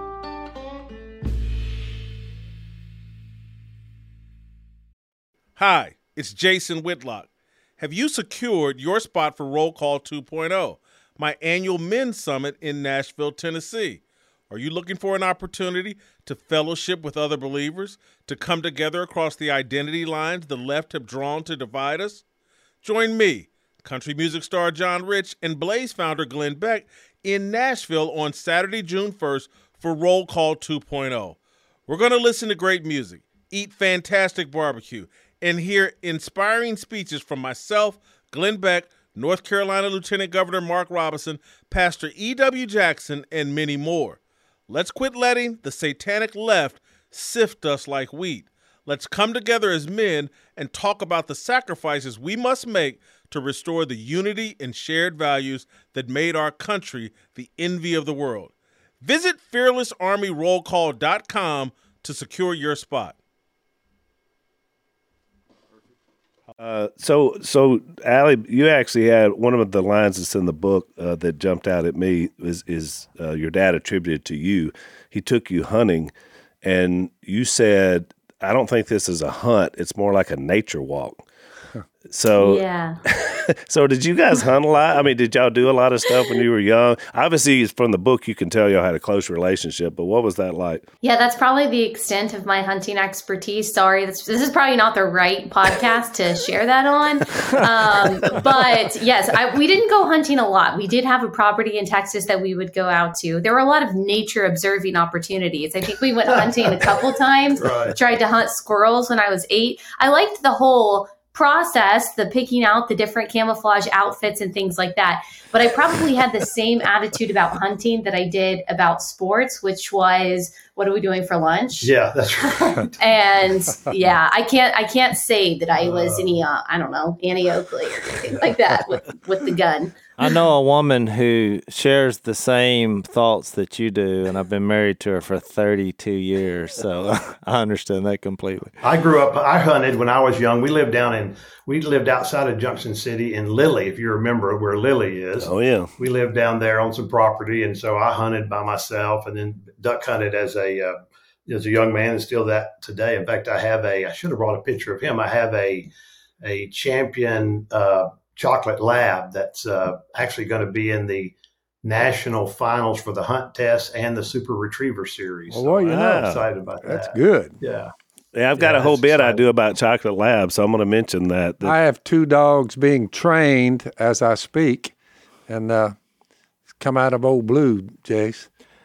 Hi, it's Jason Whitlock. Have you secured your spot for Roll Call two point oh, my annual men's summit in Nashville, Tennessee? Are you looking for an opportunity to fellowship with other believers, to come together across the identity lines the left have drawn to divide us? Join me, country music star John Rich, and Blaze founder Glenn Beck in Nashville on Saturday, June first for Roll Call two point oh. We're going to listen to great music, eat fantastic barbecue, and hear inspiring speeches from myself, Glenn Beck, North Carolina Lieutenant Governor Mark Robinson, Pastor E W Jackson, and many more. Let's quit letting the satanic left sift us like wheat. Let's come together as men and talk about the sacrifices we must make to restore the unity and shared values that made our country the envy of the world. Visit fearless army roll call dot com to secure your spot. Uh, so, so Allie, you actually had one of the lines that's in the book uh, that jumped out at me is, is uh, your dad attributed to you. He took you hunting, and you said, I don't think this is a hunt. It's more like a nature walk. So, yeah. So did you guys hunt a lot? I mean, did y'all do a lot of stuff when you were young? Obviously, from the book, you can tell y'all had a close relationship, but what was that like? Yeah, that's probably the extent of my hunting expertise. Sorry, this, this is probably not the right podcast to share that on. Um, but yes, I, we didn't go hunting a lot. We did have a property in Texas that we would go out to. There were a lot of nature observing opportunities. I think we went hunting a couple times, right. Tried to hunt squirrels when I was eight. I liked the whole process, the picking out the different camouflage outfits and things like that. But I probably had the same attitude about hunting that I did about sports, which was, what are we doing for lunch? Yeah, that's right. And yeah, I can't, I can't say that I was any, uh, I don't know, Annie Oakley or anything like that with, with the gun. I know a woman who shares the same thoughts that you do, and I've been married to her for thirty-two years, so I understand that completely. I grew up, I hunted when I was young. We lived down in, we lived outside of Junction City in Lilly, if you remember where Lilly is. Oh, yeah. We lived down there on some property, and so I hunted by myself and then duck hunted as a uh, as a young man, and still that today. In fact, I have a, I should have brought a picture of him. I have a, a champion uh chocolate lab that's uh, actually going to be in the national finals for the hunt test and the super retriever series. Well, well you so know, I'm excited about that's that. That's good. Yeah. Yeah, I've got yeah, a whole bit exciting. I do about chocolate lab, so I'm going to mention that. I have two dogs being trained as I speak, and uh, come out of Old Blue, Jace.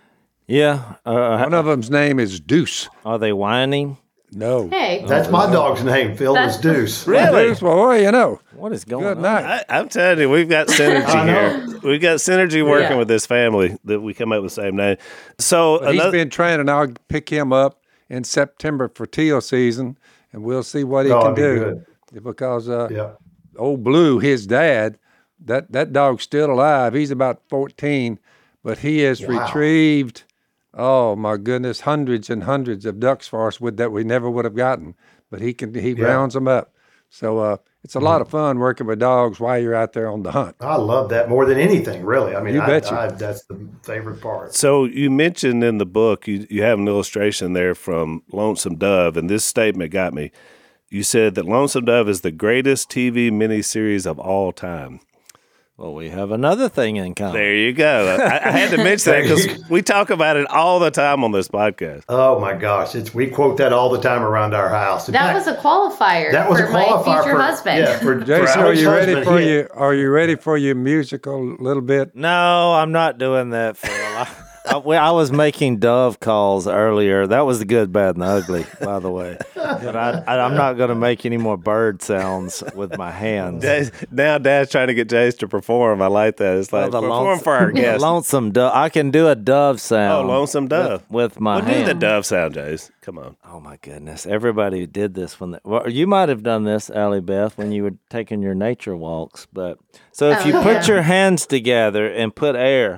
Yeah. Uh, One of them's name is Deuce. Are they whining? No. Hey. That's my dog's name. Phil is Deuce. Really? Deuce, well, well, you know. What is going Good on? night. I, I'm telling you, we've got synergy here. We've got synergy working Yeah. with this family that we come up with the same name. So But he's another, been trained, and I'll pick him up in September for teal season, and we'll see what he Oh, can that'd be do. good. Because uh, Yeah. Old Blue, his dad, that, that dog's still alive. He's about fourteen, but he has Wow. retrieved, oh my goodness, hundreds and hundreds of ducks for us with that we never would have gotten. But he can he Yeah. rounds them up. So uh, it's a lot of fun working with dogs while you're out there on the hunt. I love that more than anything, really. I mean, You I, betcha. I, that's the favorite part. so you mentioned in the book, you, you have an illustration there from Lonesome Dove, and this statement got me. You said that Lonesome Dove is the greatest T V miniseries of all time. Well, we have another thing in common. There you go. I, I had to mention that because we talk about it all the time on this podcast. Oh my gosh, it's we quote that all the time around our house. In That fact, was a qualifier that was for a qualifier my future for, husband. Yeah, for, for Jason, are Alex you ready husband. for He- you? Are you ready for your musical little bit? No, I'm not doing that, Phil. I, I, well, I was making dove calls earlier. That was the good, bad, and the ugly, by the way. But I, I, I'm not going to make any more bird sounds with my hands. Jay's, now Dad's trying to get Jace to perform. I like that. It's like, Oh, the perform lonesome- for our the guests. lonesome dove. I can do a dove Oh, sound. lonesome dove. With, with my Well, do hand. the dove sound, Jace. Come on. Oh my goodness! Everybody did this when they, well, you might have done this, Allie Beth, when you were taking your nature walks. But so if Oh, you yeah. put your hands together and put air,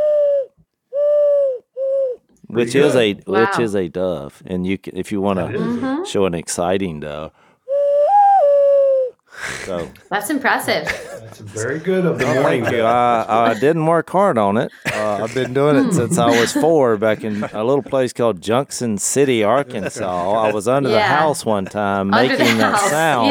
which is a which Wow. is a dove, and you can, if you want to show an exciting dove. So That's impressive. That's very good of the morning. thank you. I, I didn't work hard on it. Uh, I've been doing it since I was four, back in a little place called Junction City, Arkansas. I was under the Yeah. house one time Under the making that house. sound.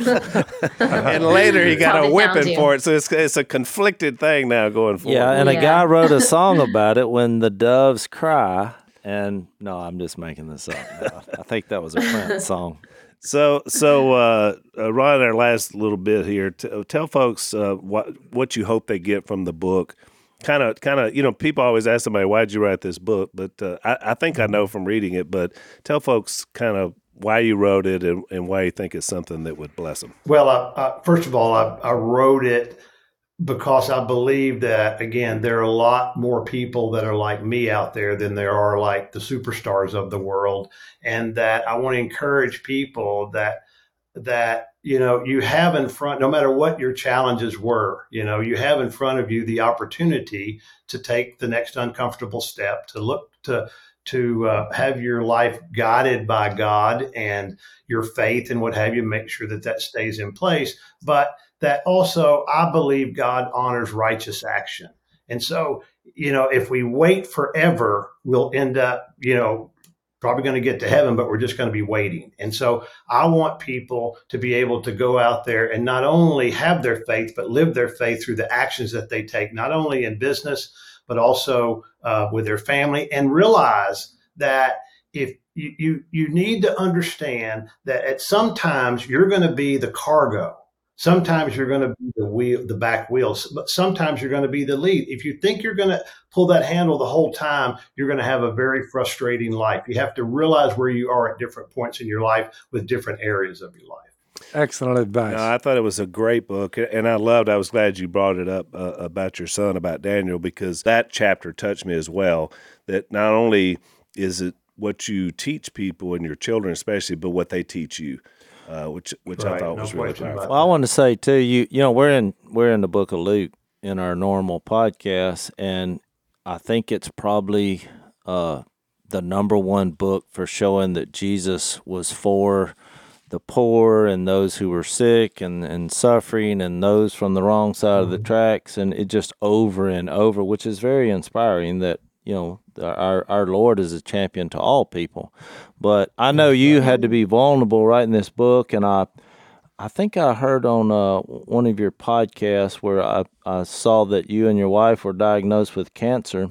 Yeah. And later he got Called a it down whipping to. for it. So it's, it's a conflicted thing now going forward. Yeah, and a Yeah. guy wrote a song about it, When the Doves Cry. And no, I'm just making this up. No, I think that was a Prince song. So, so uh, uh, Ron, our last little bit here, t- tell folks uh, what what you hope they get from the book. Kind of, kind of, you know, people always ask somebody, "Why'd you write this book?" But uh, I, I think I know from reading it. But tell folks kind of why you wrote it and, and why you think it's something that would bless them. Well, I, I, first of all, I, I wrote it because I believe that, again, there are a lot more people that are like me out there than there are like the superstars of the world. And that I want to encourage people that, that, you know, you have in front, no matter what your challenges were, you know, you have in front of you the opportunity to take the next uncomfortable step, to look to, to uh, have your life guided by God and your faith and what have you, make sure that that stays in place. But that also, I believe God honors righteous action. And so, you know, if we wait forever, we'll end up, you know, probably going to get to heaven, but we're just going to be waiting. And so I want people to be able to go out there and not only have their faith, but live their faith through the actions that they take, not only in business, but also uh, with their family, and realize that if you, you, you need to understand that at sometimes you're going to be the cargo. Sometimes you're going to be the wheel, the back wheels, but sometimes you're going to be the lead. If you think you're going to pull that handle the whole time, you're going to have a very frustrating life. You have to realize where you are at different points in your life with different areas of your life. Excellent advice. No, I thought it was a great book, and I loved. I was glad you brought it up uh, about your son, about Daniel, because that chapter touched me as well. That not only is it what you teach people and your children, especially, but what they teach you. Uh, which which I Right, thought no was really question about powerful. Well, I want to say too, you you know, we're in we're in the book of Luke in our normal podcast, and I think it's probably uh, the number one book for showing that Jesus was for the poor and those who were sick and, and suffering and those from the wrong side of the tracks, and it just over and over, which is very inspiring that, you know, our our Lord is a champion to all people. But I know you had to be vulnerable writing this book, and I I think I heard on uh, one of your podcasts where I, I saw that you and your wife were diagnosed with cancer,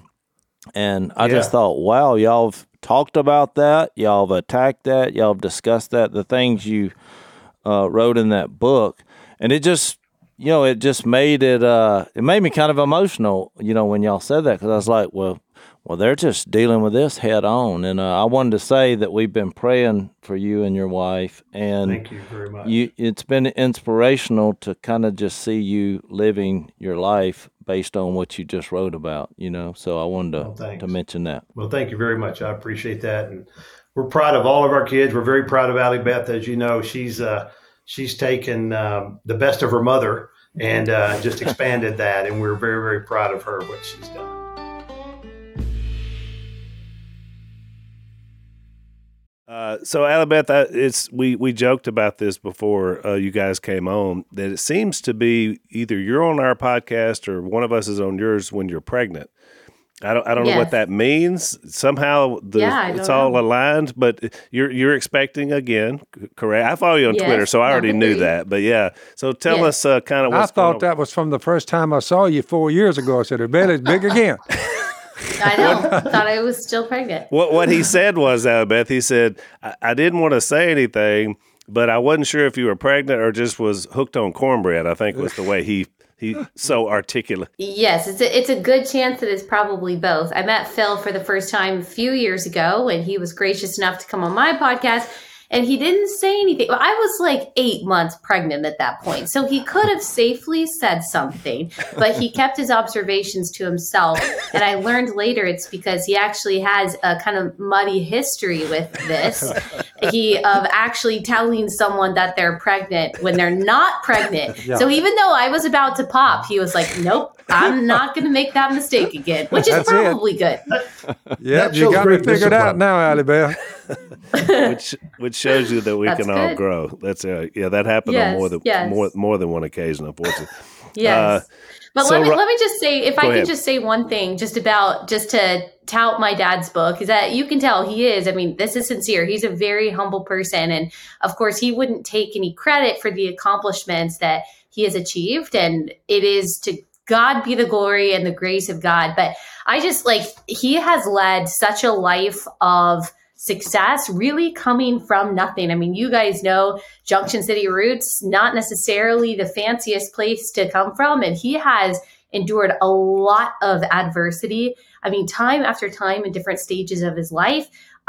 and I just Yeah. thought, wow, y'all have talked about that, y'all have attacked that, y'all have discussed that, the things you uh, wrote in that book, and it just, you know, it just made it, uh, it made me kind of emotional, you know, when y'all said that, because I was like, well, well, they're just dealing with this head on, and uh, I wanted to say that we've been praying for you and your wife, and Thank you very much. you, it's been inspirational to kind of just see you living your life based on what you just wrote about, you know. So I wanted to Well, thanks. to mention that. Well, thank you very much. I appreciate that, and we're proud of all of our kids. We're very proud of Allie Beth. As you know, she's uh, she's taken um, the best of her mother and uh, just expanded that, and we're very, very proud of her, what she's done. Uh, so, Alabeth, I- it's we we joked about this before uh, you guys came on, that it seems to be either you're on our podcast or one of us is on yours when you're pregnant. I don't I don't know Yes. what that means. Somehow the, Yeah, I it's don't all know. aligned, but you're you're expecting again, c- correct? I follow you on Yes, Twitter, so I already number knew three. that. But yeah, so tell Yes. us uh, kind of I what's going thought on. that was from the first time I saw you four years ago. I said, her belly's big again. I know. Thought I was still pregnant. What what he said was, uh, Beth, he said, I, I didn't want to say anything, but I wasn't sure if you were pregnant or just was hooked on cornbread, I think was the way he he so articulate. Yes, it's a, it's a good chance that it's probably both. I met Phil for the first time a few years ago, and he was gracious enough to come on my podcast, and he didn't say anything. Well, I was like eight months pregnant at that point, so he could have safely said something, but he kept his observations to himself. And I learned later it's because he actually has a kind of muddy history with this. He of actually telling someone that they're pregnant when they're not pregnant. Yeah. So even though I was about to pop, he was like, "Nope, I'm not going to make that mistake again," which is That's it. probably good. Yeah, That you shows got me great figured out discipline. now, Allie Bell. which which shows you that we That's can all good. grow. That's uh, yeah, that happened on Yes, more than yes. more more than one occasion, unfortunately. Yes. Uh, but so let me Ro- let me just say, if I Go could ahead. just say one thing, just about just to tout my dad's book, is that you can tell he is. I mean, this is sincere. He's a very humble person, and of course, he wouldn't take any credit for the accomplishments that he has achieved, and it is to God be the glory and the grace of God. But I just like he has led such a life of success, really coming from nothing. I mean, you guys know Junction City Roots, not necessarily the fanciest place to come from. And he has endured a lot of adversity. I mean, time after time in different stages of his life.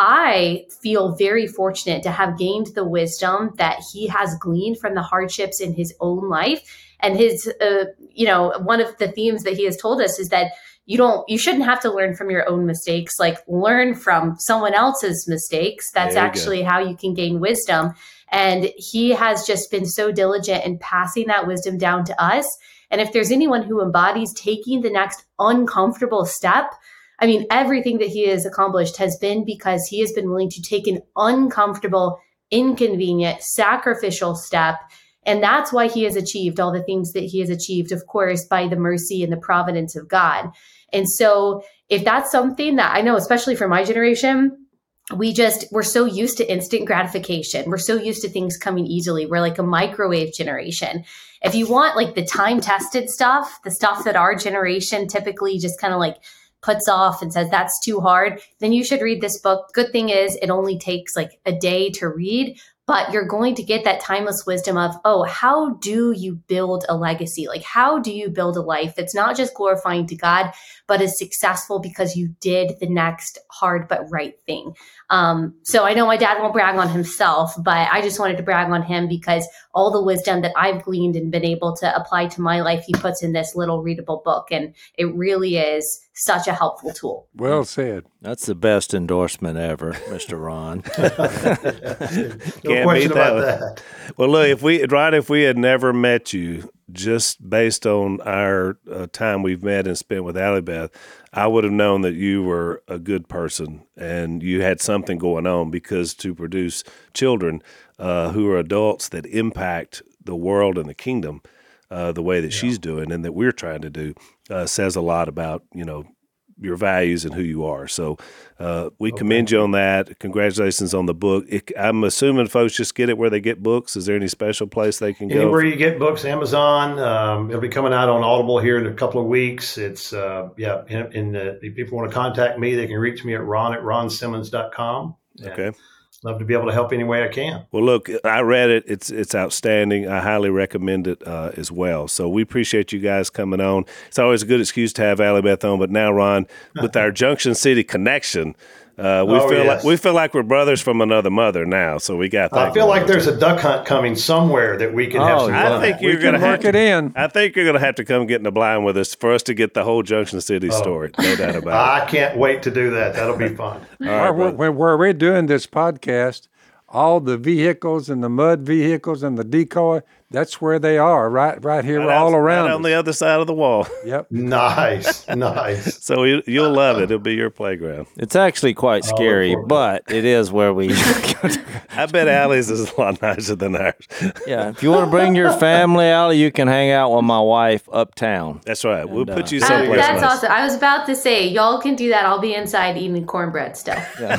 I feel very fortunate to have gained the wisdom that he has gleaned from the hardships in his own life. And his, uh, you know, one of the themes that he has told us is that you don't, you shouldn't have to learn from your own mistakes, like learn from someone else's mistakes. That's There you go. actually how you can gain wisdom. And he has just been so diligent in passing that wisdom down to us. And if there's anyone who embodies taking the next uncomfortable step, I mean, everything that he has accomplished has been because he has been willing to take an uncomfortable, inconvenient, sacrificial step. And that's why he has achieved all the things that he has achieved, of course, by the mercy and the providence of God. And so if that's something that I know, especially for my generation, we just, we're so used to instant gratification. We're so used to things coming easily. We're like a microwave generation. If you want like the time tested stuff, the stuff that our generation typically just kind of like puts off and says that's too hard, then you should read this book. Good thing is it only takes like a day to read, but you're going to get that timeless wisdom of, oh, how do you build a legacy? Like, how do you build a life that's not just glorifying to God, but is successful because you did the next hard but right thing? Um, so I know my dad won't brag on himself, but I just wanted to brag on him because all the wisdom that I've gleaned and been able to apply to my life, he puts in this little readable book. And it really is such a helpful tool. Well said. That's the best endorsement ever, Mister Ron. No Can't question beat that about one. that. Well, look, if we, Ryan, if we had never met you, just based on our uh, time we've met and spent with Allie Beth, I would have known that you were a good person and you had something going on, because to produce children uh, who are adults that impact the world and the kingdom uh, the way that she's doing and that we're trying to do uh, says a lot about, you know, your values and who you are. So uh, we commend you on that. Congratulations on the book. It, I'm assuming folks just get it where they get books. Is there any special place they can Anywhere go? you get books, Amazon. Um, it'll be coming out on Audible here in a couple of weeks. It's, uh, yeah, and, and uh, if people want to contact me, they can reach me at ron at ron simmons dot com. Okay. Love to be able to help any way I can. Well, look, I read it. It's it's outstanding. I highly recommend it uh, as well. So we appreciate you guys coming on. It's always a good excuse to have Allie Beth on. But now, Ron, with our Junction City connection, uh, we Oh, feel yes. like we feel like we're brothers from another mother now. So we got that. I feel going like on. there's a duck hunt coming somewhere that we can have Oh, some yeah. fun. I think at. you're We going to can have work to, it in. I think you're going to have to come get in the blind with us for us to get the whole Junction City story. No doubt about it. I can't wait to do that. That'll be fun. All right, While we're, brother. when- where we're doing this podcast, all the vehicles and the mud vehicles and the decoy, that's where they are, right right here, Right all out- around right us. on the other side of the wall. Yep. Nice, nice. So you, you'll love it. It'll be your playground. It's actually quite scary, forward to but it is where we. I bet Allie's is a lot nicer than ours. Yeah, if you want to bring your family out, you can hang out with my wife uptown. That's right. We'll put you Uh, someplace that's nice. awesome. I was about to say, y'all can do that. I'll be inside eating cornbread still.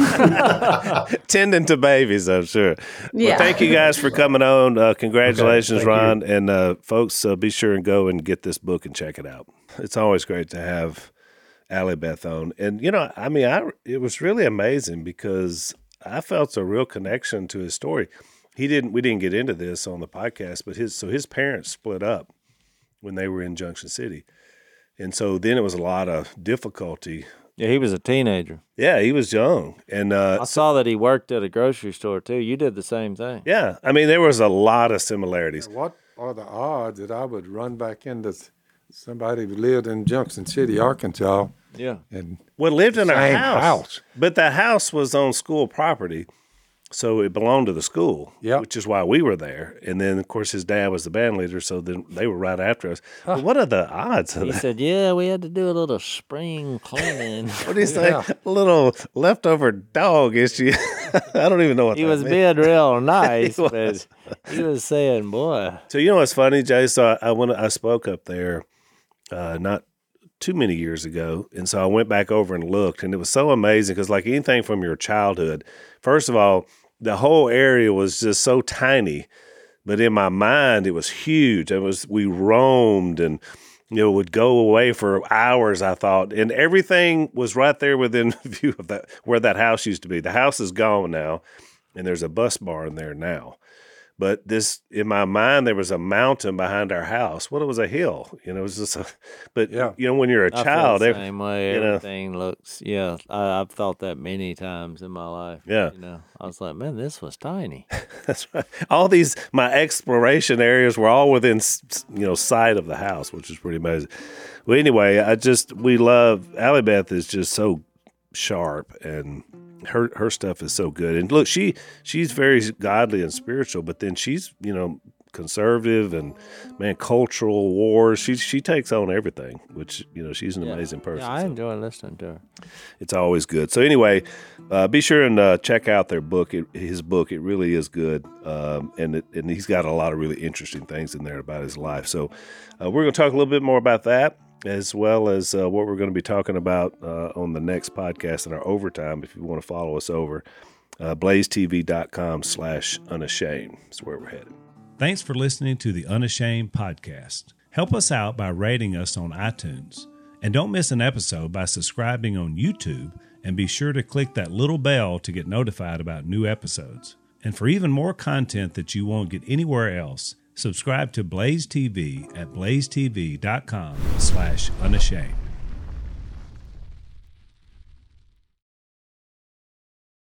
Tending to babies, I'm sure. Yeah. Well, thank you guys for coming on. Uh, congratulations, Okay, thank Ron. And uh, folks, uh, be sure and go and get this book and check it out. It's always great to have Allie Beth on. And, you know, I mean, I it was really amazing because I felt a real connection to his story. He didn't, we didn't get into this on the podcast, but his, so his parents split up when they were in Junction City. And so then it was a lot of difficulty. Yeah, he was a teenager. Yeah, he was young. And, uh, I saw that he worked at a grocery store too. You did the same thing. yeah, I mean, there was a lot of similarities. What are the odds that I would run back into s- somebody who lived in Junction City, Arkansas, Yeah. and Well, lived in our Same house. house. But the house was on school property, so it belonged to the school, Yep. which is why we were there. And then, of course, his dad was the band leader, so then they were right after us. But what are the odds of He that? said, "Yeah, we had to do a little spring cleaning." What do you say? Yeah. A little leftover dog issue. I don't even know what He that was means. being real nice, He was. but he was saying, "Boy, So you know what's funny, Jay? So I, I went, I spoke up there, uh, not too many years ago, and so I went back over and looked, and it was so amazing because, like anything from your childhood, first of all, the whole area was just so tiny, but in my mind, it was huge. It was we roamed and you know would go away for hours. I thought, and everything was right there within view of that where that house used to be. The house is gone now, and there's a bus barn there now. But this, in my mind, there was a mountain behind our house. Well, it was a hill, you know. It was just a, but Yeah. you know, when you're a I feel child, the ev- same way. you know. Everything looks, yeah. I, I've thought that many times in my life. Yeah. you know, I was like, man, this was tiny. that's right. All these my exploration areas were all within s- s- you know sight of the house, which is pretty amazing. Well, anyway, I just we love Allie Beth is just so sharp and. Her her stuff is so good, and look, she she's very godly and spiritual, but then she's you know conservative and man cultural wars. She she takes on everything, which you know she's an Yeah. amazing person. Yeah, I so enjoy listening to her. it's always good. So anyway, uh, be sure and uh, check out their book. It, his book, it really is good, um, and it, and he's got a lot of really interesting things in there about his life. So uh, we're going to talk a little bit more about that, as well as uh, what we're going to be talking about uh, on the next podcast in our overtime. If you want to follow us over, uh, blaze t v dot com slash unashamed is where we're headed. Thanks for listening to the Unashamed podcast. Help us out by rating us on iTunes. And don't miss an episode by subscribing on YouTube, and be sure to click that little bell to get notified about new episodes. And for even more content that you won't get anywhere else, subscribe to Blaze T V at blaze t v dot com slash unashamed.